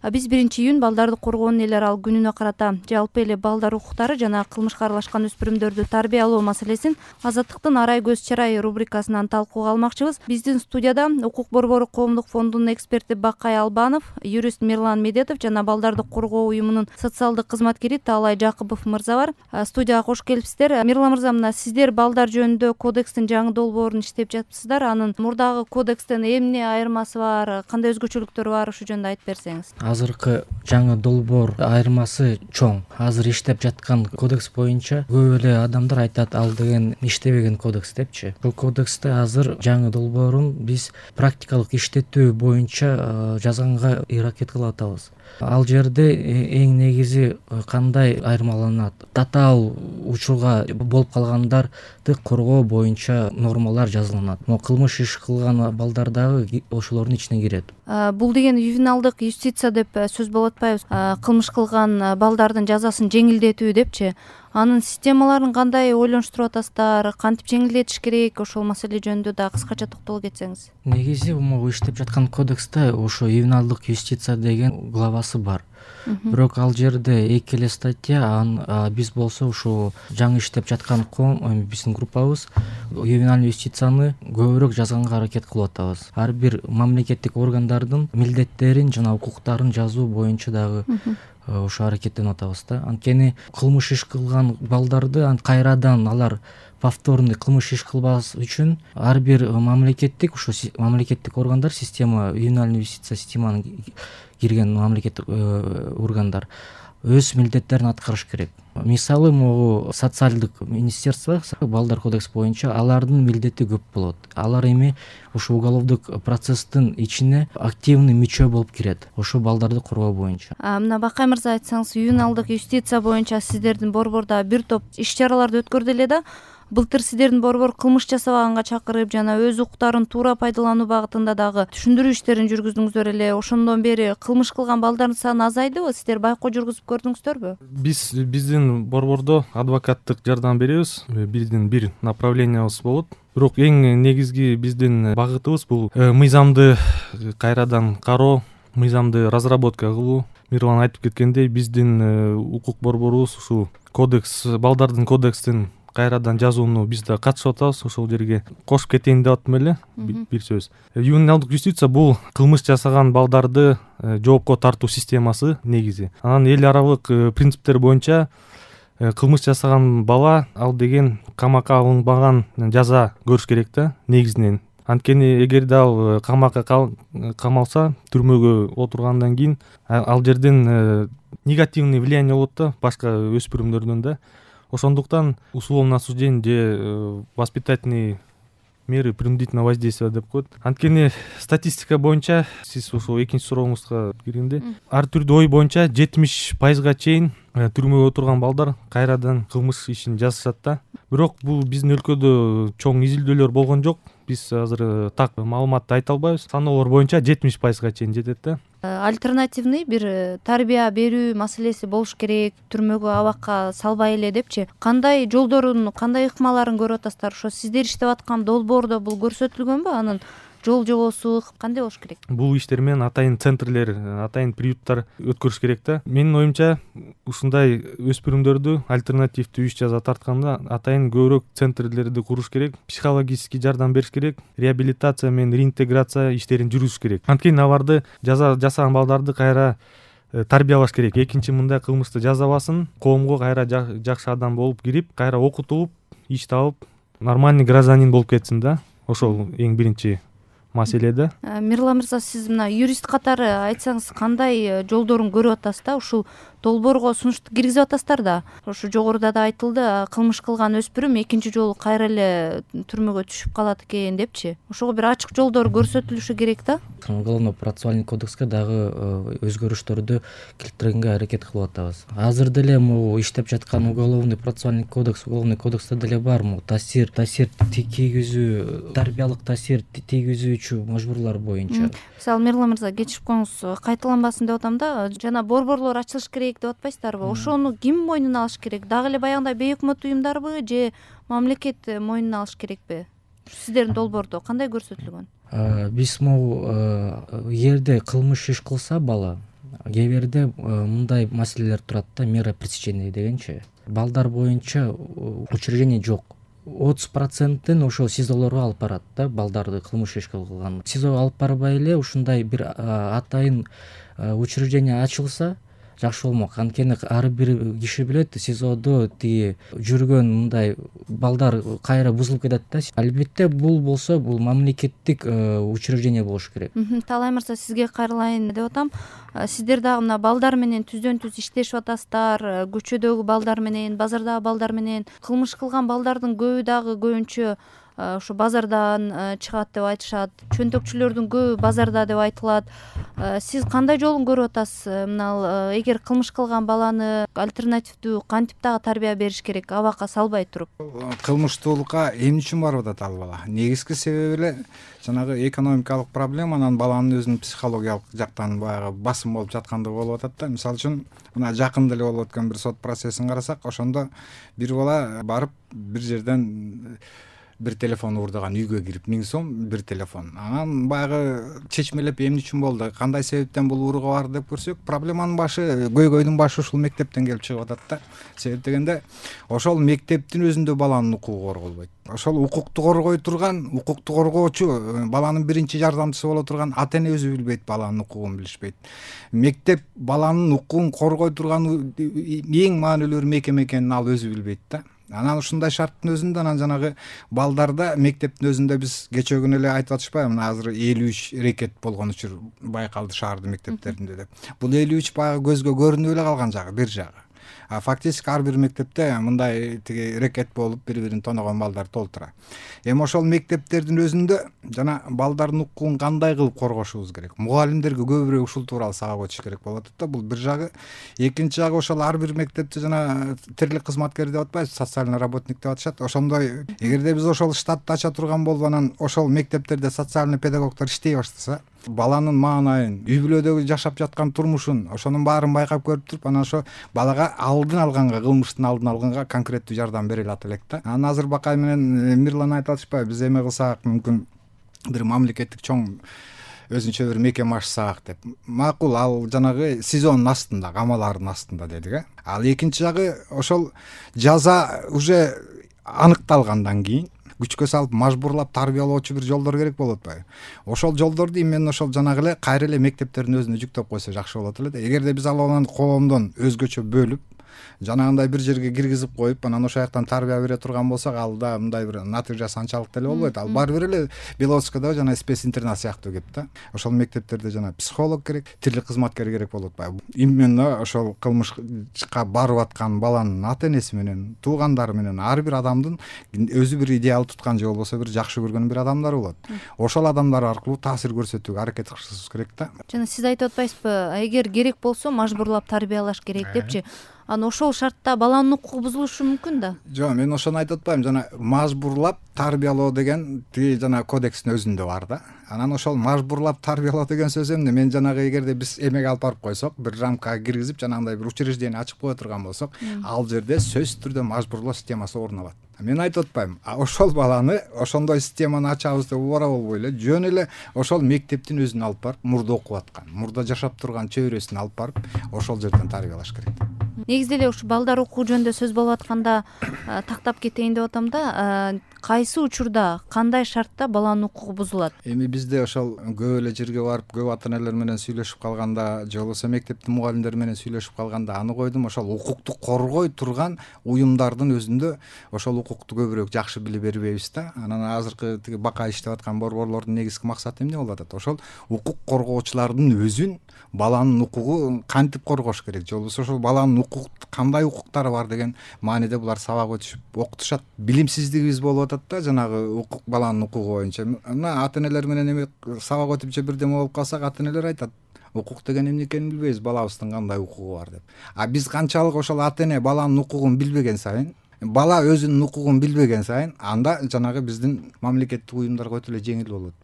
Биз 1-июнь балдарды коргоонун эл аралык күнүнө карата жалпы эле балдар укуктары жана кылмышка аралашкан өспүрүмдөрдү тарбиялоо маселесин Азаттыктын Арай көз чарай рубрикасынан талкууга алмакчыбыз. Биздин студияда Укук борбору коомдук фондунун эксперти Бакай Албанов, юрист Мирлан Медетов жана балдарды коргоо уюмунун социалдык кызматкери Таалай Жакыпов мырза бар. Студияга кош келипсиздер. Мирлан мырза, мына сиздер балдар жөнүндө кодекстин жаңы долбоорун иштеп жатыпсыздар. Анын мурдагы кодекстен эмне айырмасы бар, кандай өзгөчөлүктөрү бар, ушул жөнүндө айтып берсеңиз. Азыркы жаңы долбоор айырмасы чоң. Азыр иштеп жаткан кодекс боюнча көп эле адамдар айтат, ал деген иштебеген кодекс депчи. Бул кодексте азыр жаңы долбоорун биз практикалык иштетүү боюнча жазганга аракет кылып атабыз. Ал жерде эң негизи кандай айырмаланат? Татаал учурга болуп калгандарды коргоо боюнча нормалар жазылынат. Могу кылмыш иш кылган балдар дагы ошолордун ичине кирет. Бул деген ювеналдык юстиция деп сөз болуп атпайбы? Кылмыш кылган балдардын жазасын жеңилдетүү депчи. Анын системаларын кандай ойлонуштуруп атасыздар? Кантип жеңилдетиш керек? Ошол маселе жөнүндө да кыскача токтоло кетсеңиз. Негизи могу иштеп жаткан кодексте ошо ювеналдык юстиция деген главасы бар. Бирок ал жерде эки эле статья, биз болсо ушул жаңы иштеп жаткан биздин группабыз ювенальный юстицияны көбүрөөк жазганга аракет кылып атабыз. Ар бир мамлекеттик органдардын милдеттерин жана укуктарын жазуу боюнча дагы ошо аракеттенип атабыз да. Анткени кылмыш иш кылган балдарды кайрадан алар повторный кылмыш иш кылбас үчүн ар бир мамлекеттик органдар система, ювенальный юстиция системаны кирген мамлекеттик органдар өз милдеттерин аткарыш керек. Мисалы, могу социалдык министерство, балдар кодекс боюнча алардын милдети көп болот. Алар эми ошо уголовдук процесстин ичине активный мүчө болуп кирет, ошо балдарды коргоо боюнча. Мына Бакай мырза, айтсаңыз, ювеналдык юстиция боюнча сиздердин борбордо бир топ иш-чараларды өткөрдү эле да. Былтыр сиздердин борбор кылмыш жасабаганга чакырып жана өз укуктарын туура пайдалануу багытында дагы түшүндүрүү иштерин жүргүздүңүздөр эле. Ошондон бери кылмыш кылган балдардын саны азайдыбы? Сиздер байкоо жүргүзүп көрдүңүздөрбү? Биздин борбордо адвокаттык жардам беребиз. Биздин бир направлениябыз болот. Бирок эң негизги биздин багытыбыз бул мыйзамды кайрадан кароо, мыйзамды разработка кылуу. Мирлан айтып кеткендей, биздин укук борборубуз ушул кодекс, балдардын кодекстин кайрадан жазууну биз да катышып атабыз. Ошол жерге кошуп кетейин деп аттым эле бир сөз. Ювеналдык юстиция бул кылмыш жасаган балдарды жоопко тартуу системасы негизи. Анан эл аралык принциптер боюнча кылмыш жасаган бала ал деген камакка алынбаган жаза көрүш керек да негизинен. Анткени эгерде ал камакка камалса, түрмөгө отургандан кийин ал жерден негативный влияние болот да башка өспүрүмдөрдөн да. Ошондуктан условное осуждение же воспитательный меры принудительного воздействия деп коет. Анткени статистика боюнча, сиз ошол экинчи сурооңузга киргенде, ар түрдүү ой боюнча 70% чейин түрмөгө отурган балдар кайрадан кылмыш ишин жазышат да. Бирок бул биздин өлкөдө чоң изилдөөлөр болгон жок. Биз азыр так маалыматты айта албайбыз. Саноолор боюнча 70% чейин жетет да. Альтернативный бир тарбия берүү маселеси болуш керек, түрмөгө абакка салбай эле депчи. Кандай жолдорун, кандай ыкмаларын көрүп атасыздар? Ошо сиздер иштеп аткан долбоордо бул көрсөтүлгөнбү? Анын жол жобосу кандай болуш керек? Бул иштер менен атайын центрлер, атайын приюттар өткөрүш керек да. Менин оюмча, ушундай өспүрүмдөрдү альтернативдүү иш жаза тартканда атайын көбүрөөк центрлерди куруш керек, психологический жардам бериш керек, реабилитация менен реинтеграция иштерин жүргүзүш керек. Анткени аларды жасаган балдарды кайра тарбиялаш керек. Экинчи мындай кылмышты жасабасын, коомго кайра жакшы адам болуп кирип, кайра окутулуп, иш табып, нормальный гражданин болуп кетсин да. Ошол эң биринчи маселе да. Мирлан мырза, сиз мына юрист катары айтсаңыз, кандай жолдорун көрүп атасыз да? Ушул долбоорго сунушту киргизип атасыздар да. Ошо жогоруда да айтылды, кылмыш кылган өспүрүм экинчи жолу кайра эле түрмөгө түшүп калат экен депчи. Ошого бир ачык жолдор көрсөтүлүшү керек да. Уголовно процессуальный кодекске дагы өзгөрүштөрдү келтиргенге аракет кылып атабыз. Азыр деле могу иштеп жаткан уголовный процессуальный кодексте деле бар таасир тийгизүү, тарбиялык таасир тийгизүүчү мажбурлар боюнча. Мисалы, Мирлан мырза, кечирип коюңуз, кайталанбасын деп атам да. Жана борборлор ачылыш керек деп атпайсыздарбы? Ошону ким мойнуна алыш керек? Дагы эле баягындай бейөкмөт уюмдарбы же мамлекет мойнуна алыш керекпи? Сиздердин долбоордо кандай көрсөтүлгөн? Биз могу жерде кылмыш иш кылса бала, кээ бирде мындай маселелер турат да, мера пресечения дегенчи. Балдар боюнча учреждение жок. 30%-ын ошол СИЗОлорго алып барат да, балдарды кылмыш иш кылган. СИЗОго алып барбай эле ушундай бир атайын учреждение ачылса жакшы болмок. Анткени ар бир киши билет, СИЗОдо тиги жүргөн мындай балдар кайра бузулуп кетет да. Албетте бул болсо, бул мамлекеттик учреждение болуш керек. Таалай мырза, сизге кайрылайын деп атам. Сиздер дагы мына балдар менен түздөн түз иштешип атасыздар. Көчөдөгү балдар менен, базардагы балдар менен. Кылмыш кылган балдардын көбү дагы көбүнчө ушу базардан чыгат деп айтышат. Чөнтөкчүлөрдүн көбү базарда деп айтылат. Сиз кандай жолун көрүп атасыз? Мына эгер кылмыш кылган баланы альтернативдүү кантип дагы тарбия бериш керек, абакка салбай туруп? Кылмыштуулукка эмне үчүн барып атат ал бала? Негизги себеби эле жанагы экономикалык проблема, анан баланын өзүнүн психологиялык жактан баягы басым болуп жаткандыгы болуп атат да. Мисалы үчүн мына жакында эле болуп өткөн бир сот процессин карасак, ошондо бир бала барып бир жерден бир телефон уурдаган, үйгө кирип 1000 сом бир телефон. Анан баягы чечмелеп эмне үчүн болду, кандай себептен бул урууга барды деп көрсөк, проблеманын башы, көйгөйдүн башы ушул мектептен келип чыгып атат да. Себеп дегенде ошол мектептин өзүндө баланын укугу корголбойт. Ошол укукту коргой турган, укукту коргоочу, баланын биринчи жардамчысы боло турган ата-эне өзү билбейт, баланын укугун билишпейт. Мектеп баланын укугун коргой турган эң маанилүү мекеме экенин ал өзү билбейт да. Анан ушундай шарттын өзүндө анан жанагы балдарда мектептин өзүндө биз кечээ күнү эле айтып атышпайбы, мына азыр 53 рекет болгон учур байкалды шаардын мектептеринде деп. Бул 53 баягы көзгө көрүнүп эле калган жагы, бир жагы. Фактически ар бир мектепте мындай тиги рекет болуп бири-бирин тоногон балдар толтура. Эми ошол мектептердин өзүндө жана балдардын укугун кандай кылып коргошубуз керек? Мугалимдерге көбүрөөк ушул тууралуу сабак өтүш керек болот да. Бул бир жагы. Экинчи жагы ошол ар бир мектепте жана тирлик кызматкер деп атпайбыз, социальный работник деп атышат. Ошондой эгерде биз ошол штатты ача турган болуп анан ошол мектептерде социальный педагогдор иштей баштаса, баланын маанайын, үй бүлөдөгү жашап жаткан турмушун, ошонун баарын байкап көрүп туруп, анан ошо балага алдын алганга, кылмыштын алдын алганга конкреттүү жардам бере алат элек да. Анан азыр Бакай менен Мирлан айтып атышпайбы, биз эме кылсак мүмкүн бир мамлекеттик чоң өзүнчө бир мекеме ачсак деп. Макул, ал жанагы СИЗОнун астында, камалардын астында дедик. Ал экинчи жагы ошол жаза уже аныкталгандан кийин күчкө салып мажбурлап тарбиялоочу бир жолдор керек болот атпайбы? Ошол жолдорду именно ошол жанагы эле кайра эле мектептердин өзүнө жүктөп койсо жакшы болот эле да. Эгерде биз алып коомдон өзгөчө бөлүп, жанагындай бир жерге киргизип коюп, анан ошол жактан тарбия бере турган болсок, ал да мындай бир натыйжасы анчалык деле болбойт. Ал бар бир эле Беловодскодо жана спец интернат сыяктуу кеп да. Ошол мектептерде жана психолог керек, тирлик кызматкер керек болот атпайбы? Именно ошол кылмышка барып аткан баланын ата-энеси менен, туугандары менен ар бир адамдын өзү бир идеал туткан же болбосо бир жакшы көргөн бир адамдар болот. Ошол адамдар аркылуу таасир көрсөтүүгө аракет кылышыбыз керек да. Жана сиз айтып атпайсызбы, эгер керек болсо мажбурлап тарбиялаш керек депчи. Анан ошол шартта баланын укугу бузулушу мүмкүн да. Жок, мен ошону айтып атпайм. Жана мажбурлап тарбиялоо деген тиги жана кодекстин өзүндө бар да. Анан ошол мажбурлап тарбиялоо деген сөз эмне? Мен жанагы эгерде биз эмеге алып барып койсок, бир рамкага киргизип, жанагындай бир учреждение ачып кое турган болсок, ал жерде сөзсүз түрдө мажбурлоо системасы орун алат. Мен айтып атпайм, ошол баланы ошондой системаны ачабыз деп убара болбой эле, жөн эле ошол мектептин өзүн алып барып, мурда окуп аткан, мурда жашап турган чөйрөсүн алып барып, ошол жерден тарбиялаш керек. Негизи эле ушу балдар укугу жөнүндө сөз болуп атканда тактап кетейин деп атам да. Кайсы учурда, кандай шартта баланын укугу бузулат? Эми бизде ошол көп эле жерге барып, көп ата-энелер менен сүйлөшүп калганда, же болбосо мектептин мугалимдери менен сүйлөшүп калганда аны койдум, ошол укукту коргой турган уюмдардын өзүндө ошол укукту көбүрөөк жакшы биле бербейбиз да. Анан азыркы тиги Бакай иштеп аткан борборлордун негизги максаты эмне болуп атат? Ошол укук коргоочулардын өзүн баланын укугу кантип коргош керек, же болбосо ошол баланын кандай укуктары бар деген мааниде булар сабак өтүшүп окутушат. Билимсиздигибиз болуп атат да, жанагы укук, баланын укугу боюнча. Мына ата-энелер менен эме сабак өтүп же бирдеме болуп калсак, ата-энелер айтат, укук деген эмне экенин билбейбиз, балабыздын кандай укугу бар деп. Биз канчалык ошол ата-эне баланын укугун билбеген сайын, бала өзүнүн укугун билбеген сайын, анда жанагы биздин мамлекеттик уюмдарга өтө эле жеңил болот.